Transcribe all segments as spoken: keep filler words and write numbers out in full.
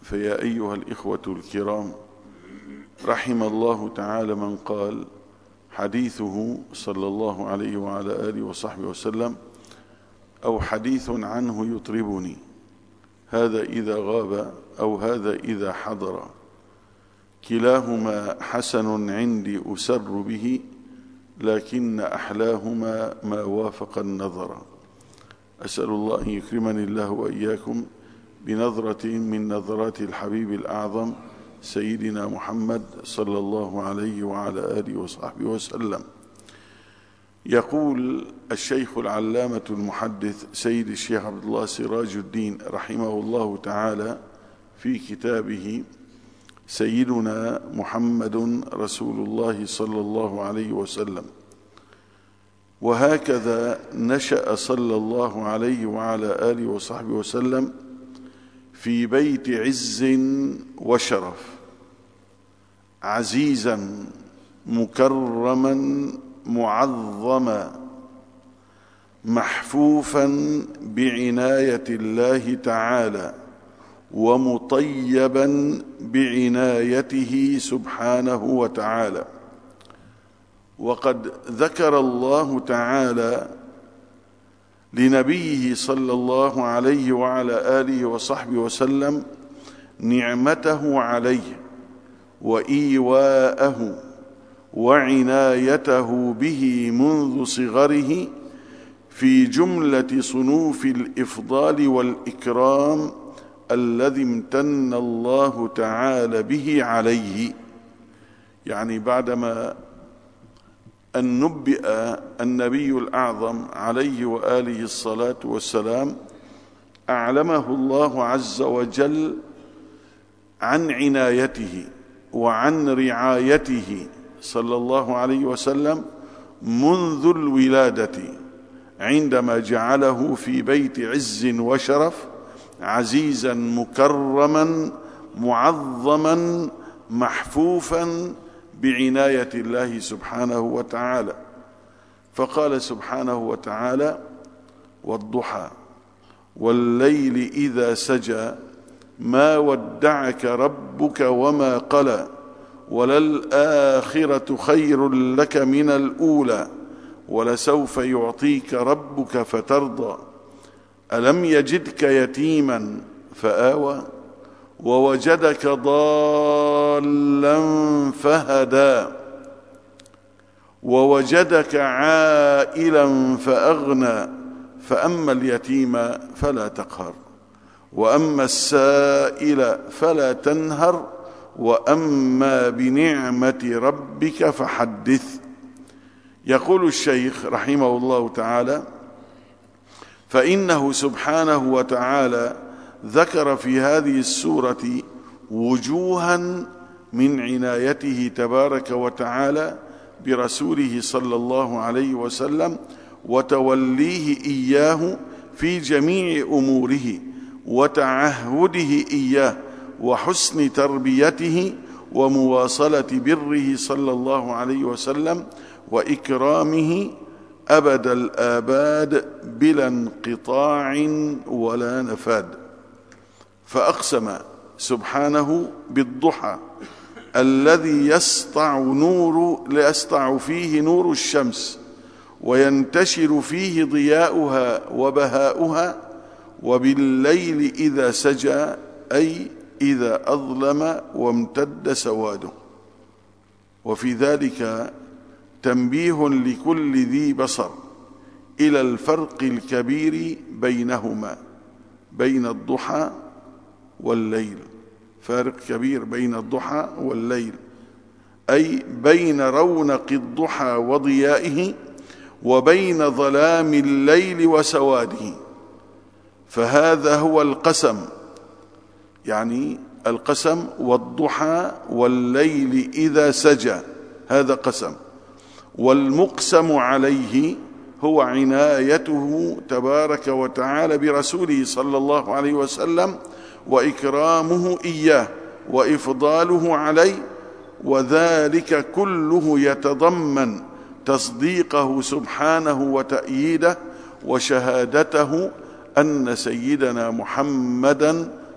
فيا أيها الإخوة الكرام، رحم الله تعالى من قال حديثه صلى الله عليه وعلى آله وصحبه وسلم أو حديث عنه يطربني، هذا إذا غاب أو هذا إذا حضر، كلاهما حسن عندي أسر به، لكن أحلاهما ما وافق النظر. أسأل الله أن يكرمني الله وإياكم بنظرة من نظرات الحبيب الأعظم سيدنا محمد صلى الله عليه وعلى آله وصحبه وسلم. يقول الشيخ العلامة المحدث سيد الشيخ عبد الله سراج الدين رحمه الله تعالى في كتابه سيدنا محمد رسول الله صلى الله عليه وسلم: وهكذا نشأ صلى الله عليه وعلى آله وصحبه وسلم في بيت عز وشرف، عزيزا مكرما معظما، محفوفا بعناية الله تعالى ومطيبا بعنايته سبحانه وتعالى. وقد ذكر الله تعالى لنبيه صلى الله عليه وعلى آله وصحبه وسلم نعمته عليه وإيواءه وعنايته به منذ صغره في جملة صنوف الإفضال والإكرام الذي امتن الله تعالى به عليه. يعني بعدما أن نبئ النبي الأعظم عليه وآله الصلاة والسلام، أعلمه الله عز وجل عن عنايته وعن رعايته صلى الله عليه وسلم منذ الولادة، عندما جعله في بيت عز وشرف، عزيزا مكرما معظما محفوفا بعناية الله سبحانه وتعالى. فقال سبحانه وتعالى: والضحى والليل إذا سجى ما ودعك ربك وما قلى وللآخرة خير لك من الأولى ولسوف يعطيك ربك فترضى ألم يجدك يتيما فآوى ووجدك ضالا فهدى ووجدك عائلا فأغنى فأما اليتيم فلا تقهر وأما السائل فلا تنهر وأما بنعمة ربك فحدث. يقول الشيخ رحمه الله تعالى: فإنه سبحانه وتعالى ذكر في هذه السورة وجوها من عنايته تبارك وتعالى برسوله صلى الله عليه وسلم وتوليه إياه في جميع أموره وتعهده إياه وحسن تربيته ومواصلة بره صلى الله عليه وسلم وإكرامه أبد الآباد بلا انقطاع ولا نفاد. فأقسم سبحانه بالضحى الذي يسطع نور يسطع فيه نور الشمس وينتشر فيه ضياؤها وبهاؤها، وبالليل إذا سجى أي إذا أظلم وامتد سواده. وفي ذلك تنبيه لكل ذي بصر إلى الفرق الكبير بينهما، بين الضحى والليل، فارق كبير بين الضحى والليل، أي بين رونق الضحى وضيائه وبين ظلام الليل وسواده. فهذا هو القسم، يعني القسم: والضحى والليل إذا سجى، هذا قسم. والمقسم عليه هو عنايته تبارك وتعالى برسوله صلى الله عليه وسلم وإكرامه إياه وإفضاله عليه، وذلك كله يتضمن تصديقه سبحانه وتأييده وشهادته أن سيدنا محمدا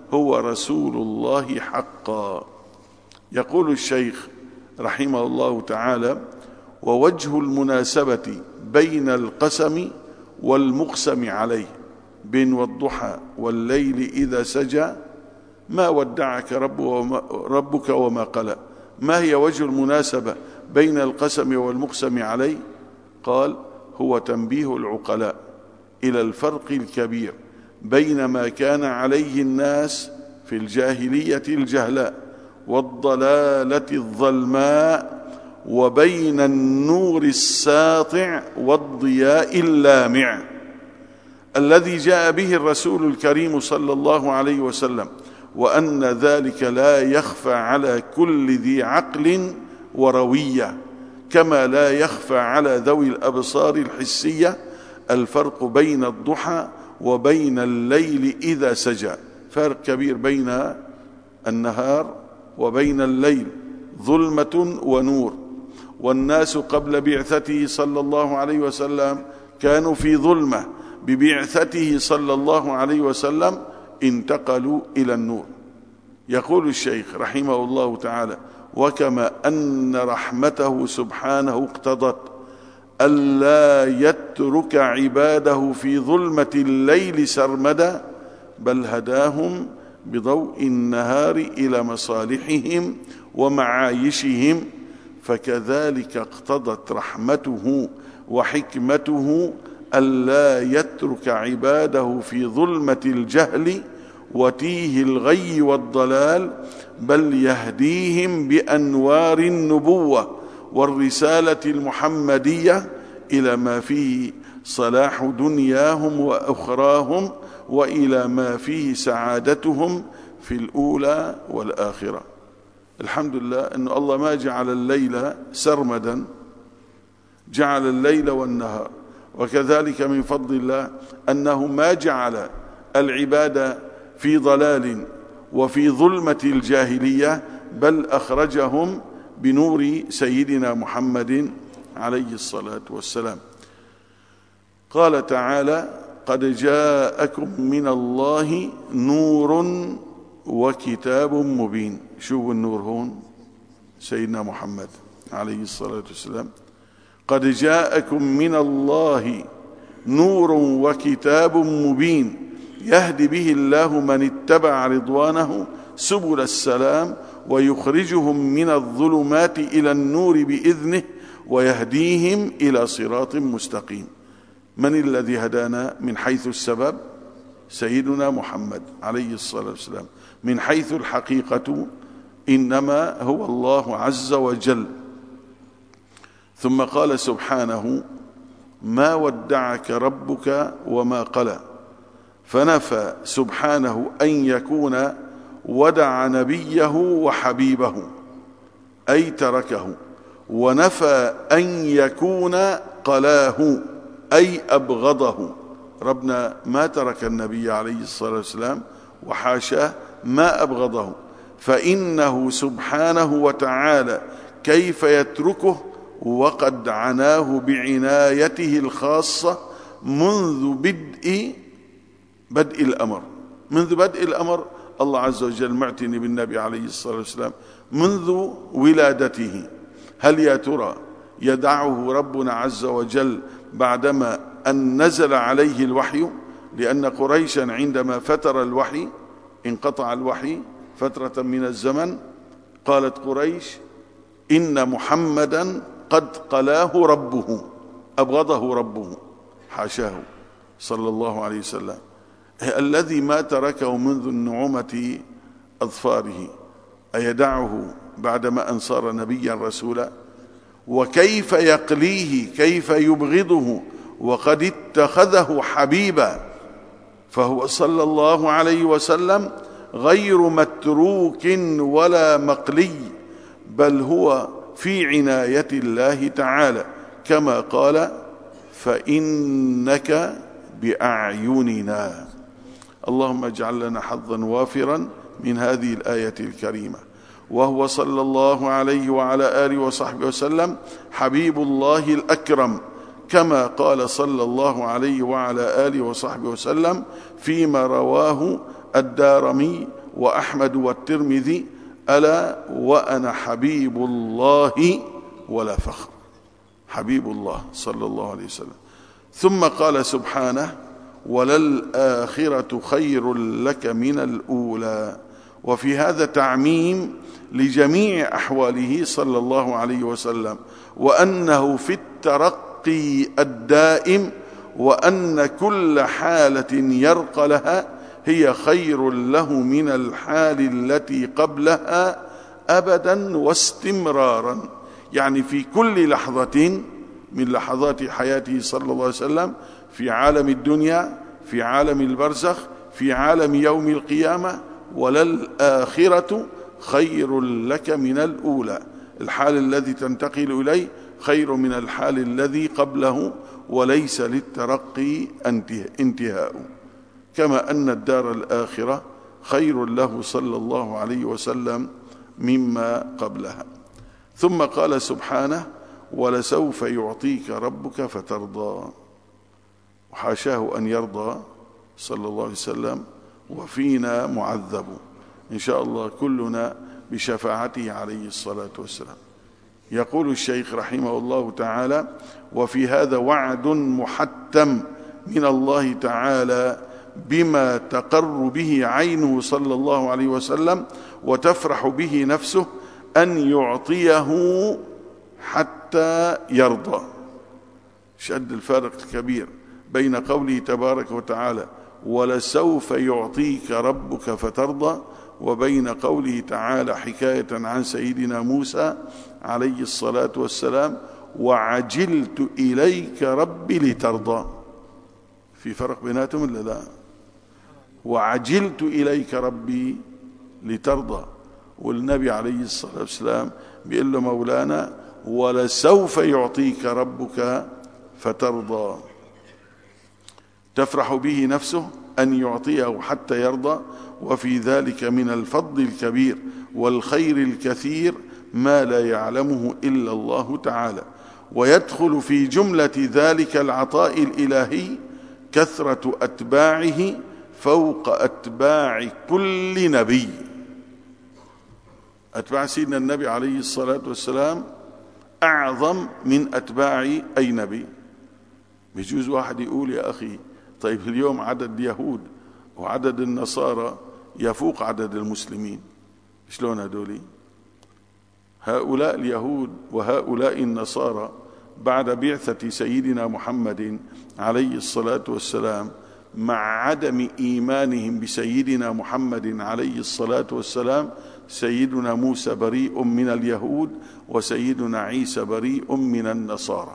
هو رسول الله حقا. يقول الشيخ رحمه الله تعالى: ووجه المناسبة بين القسم والمقسم عليه، بين والضحى والليل إذا سجى، ما ودعك ربك وما قلى. ما هي وجه المناسبة بين القسم والمقسم عليه؟ قال: هو تنبيه العقلاء إلى الفرق الكبير بين ما كان عليه الناس في الجاهلية الجهلاء والضلالة الظلماء، وبين النور الساطع والضياء اللامع الذي جاء به الرسول الكريم صلى الله عليه وسلم، وأن ذلك لا يخفى على كل ذي عقل وروية، كما لا يخفى على ذوي الأبصار الحسية الفرق بين الضحى وبين الليل إذا سجى. فرق كبير بين النهار وبين الليل، ظلمة ونور. والناس قبل بعثته صلى الله عليه وسلم كانوا في ظلمة، ببعثته صلى الله عليه وسلم انتقلوا إلى النور. يقول الشيخ رحمه الله تعالى: وكما أن رحمته سبحانه اقتضت ألا يترك عباده في ظلمة الليل سرمدا، بل هداهم بضوء النهار إلى مصالحهم ومعايشهم، فكذلك اقتضت رحمته وحكمته ألا يترك عباده في ظلمة الجهل وتيه الغي والضلال، بل يهديهم بأنوار النبوة والرسالة المحمدية إلى ما فيه صلاح دنياهم وأخراهم، وإلى ما فيه سعادتهم في الأولى والآخرة. الحمد لله أن الله ما جعل الليل سرمدا، جعل الليل والنهار. وكذلك من فضل الله أنه ما جعل العباد في ضلال وفي ظلمة الجاهلية، بل أخرجهم بنور سيدنا محمد عليه الصلاة والسلام. قال تعالى: قد جاءكم من الله نور وكتاب مبين. شو النور هون؟ سيدنا محمد عليه الصلاة والسلام. قد جاءكم من الله نور وكتاب مبين يهدي به الله من اتبع رضوانه سبل السلام، ويخرجهم من الظلمات إلى النور بإذنه، ويهديهم إلى صراط مستقيم. من الذي هدانا من حيث السبب؟ سيدنا محمد عليه الصلاة والسلام. من حيث الحقيقة إنما هو الله عز وجل. ثم قال سبحانه: ما ودعك ربك وما قلى، فنفى سبحانه أن يكون ودع نبيه وحبيبه أي تركه، ونفى أن يكون قلاه أي أبغضه. ربنا ما ترك النبي عليه الصلاة والسلام، وحاشاه ما أبغضه، فإنه سبحانه وتعالى كيف يتركه وقد عناه بعنايته الخاصة منذ بدء بدء الأمر. منذ بدء الأمر الله عز وجل معتني بالنبي عليه الصلاة والسلام منذ ولادته. هل يا ترى يدعه ربنا عز وجل بعدما أن نزل عليه الوحي؟ لأن قريشا عندما فتر الوحي، انقطع الوحي فترة من الزمن، قالت قريش: إن محمدا قد قلاه ربه، أبغضه ربه. حاشاه صلى الله عليه وسلم، الذي ما تركه منذ النعومة أظفاره، أيدعه بعدما أن صار نبيا رسولا؟ وكيف يقليه، كيف يبغضه وقد اتخذه حبيبا؟ فهو صلى الله عليه وسلم غير متروك ولا مقلي، بل هو في عناية الله تعالى، كما قال: فإنك بأعيننا. اللهم اجعل لنا حظا وافرا من هذه الآية الكريمة. وهو صلى الله عليه وعلى آله وصحبه وسلم حبيب الله الأكرم، كما قال صلى الله عليه وعلى آله وصحبه وسلم فيما رواه الدارمي وأحمد والترمذي: ألا وأنا حبيب الله ولا فخر. حبيب الله صلى الله عليه وسلم. ثم قال سبحانه: وللآخرة خير لك من الأولى. وفي هذا تعميم لجميع أحواله صلى الله عليه وسلم، وأنه في الترقي الدائم، وأن كل حالة يرقى لها هي خير له من الحال التي قبلها أبدا واستمرارا. يعني في كل لحظة من لحظات حياته صلى الله عليه وسلم، في عالم الدنيا، في عالم البرزخ، في عالم يوم القيامة: وللآخرة خير لك من الأولى. الحال الذي تنتقل إليه خير من الحال الذي قبله، وليس للترقي انتهاء. كما أن الدار الآخرة خير له صلى الله عليه وسلم مما قبلها. ثم قال سبحانه: ولسوف يعطيك ربك فترضى. وحاشاه أن يرضى صلى الله عليه وسلم وفينا معذب، إن شاء الله كلنا بشفاعته عليه الصلاة والسلام. يقول الشيخ رحمه الله تعالى: وفي هذا وعد محتم من الله تعالى بما تقر به عينه صلى الله عليه وسلم وتفرح به نفسه، أن يعطيه حتى يرضى. شد الفارق الكبير بين قوله تبارك وتعالى: ولسوف يعطيك ربك فترضى، وبين قوله تعالى حكاية عن سيدنا موسى عليه الصلاة والسلام: وعجلت إليك ربي لترضى. في فرق بيناتهم ولا لا؟ وعجلت إليك ربي لترضى، والنبي عليه الصلاة والسلام بيقول له مولانا: ولسوف يعطيك ربك فترضى. تفرح به نفسه أن يعطيه حتى يرضى. وفي ذلك من الفضل الكبير والخير الكثير ما لا يعلمه إلا الله تعالى. ويدخل في جملة ذلك العطاء الإلهي كثرة أتباعه فوق أتباع كل نبي. أتباع سيدنا النبي عليه الصلاة والسلام أعظم من أتباع أي نبي. بيجوز واحد يقول: يا أخي، طيب اليوم عدد اليهود وعدد النصارى يفوق عدد المسلمين، شلون هدولي؟ هؤلاء اليهود وهؤلاء النصارى بعد بعثة سيدنا محمد عليه الصلاة والسلام، مع عدم إيمانهم بسيدنا محمد عليه الصلاة والسلام، سيدنا موسى بريء من اليهود وسيدنا عيسى بريء من النصارى.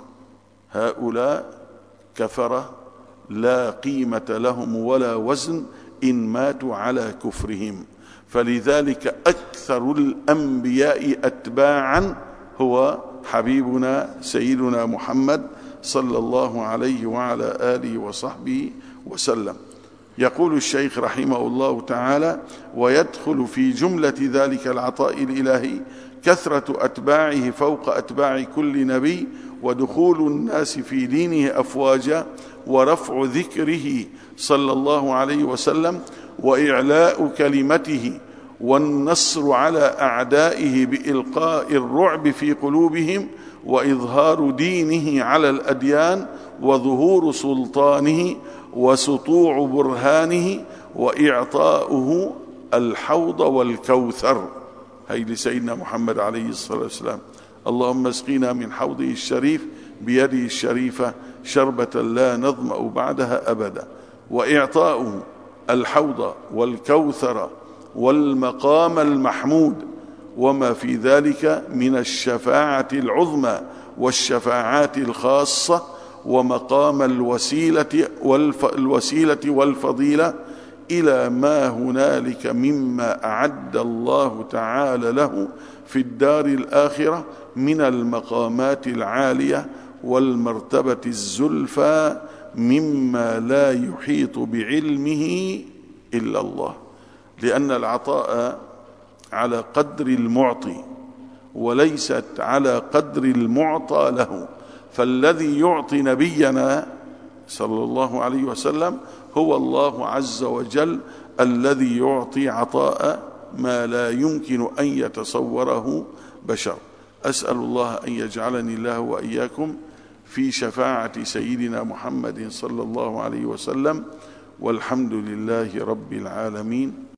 هؤلاء كفرة لا قيمة لهم ولا وزن إن ماتوا على كفرهم. فلذلك أكثر الأنبياء أتباعا هو حبيبنا سيدنا محمد صلى الله عليه وعلى آله وصحبه وسلم. يقول الشيخ رحمه الله تعالى: ويدخل في جملة ذلك العطاء الإلهي كثرة أتباعه فوق أتباع كل نبي، ودخول الناس في دينه أفواجا، ورفع ذكره صلى الله عليه وسلم، وإعلاء كلمته، والنصر على أعدائه بإلقاء الرعب في قلوبهم، وإظهار دينه على الأديان، وظهور سلطانه وسطوع برهانه، وإعطاؤه الحوض والكوثر. هي لسيدنا محمد عليه الصلاة والسلام: اللهم اسقنا من حوضه الشريف بيده الشريفة شربة لا نظمأ بعدها أبدا. وإعطاؤه الحوض والكوثر والمقام المحمود، وما في ذلك من الشفاعة العظمى والشفاعات الخاصة، ومقام الوسيلة والوسيلة والفضيلة، إلى ما هنالك مما أعد الله تعالى له في الدار الآخرة من المقامات العالية والمرتبة الزلفى، مما لا يحيط بعلمه إلا الله. لأن العطاء على قدر المعطي وليست على قدر المعطى له. فالذي يعطي نبينا صلى الله عليه وسلم هو الله عز وجل الذي يعطي عطاء ما لا يمكن أن يتصوره بشر. أسأل الله أن يجعلني الله وإياكم في شفاعة سيدنا محمد صلى الله عليه وسلم، والحمد لله رب العالمين.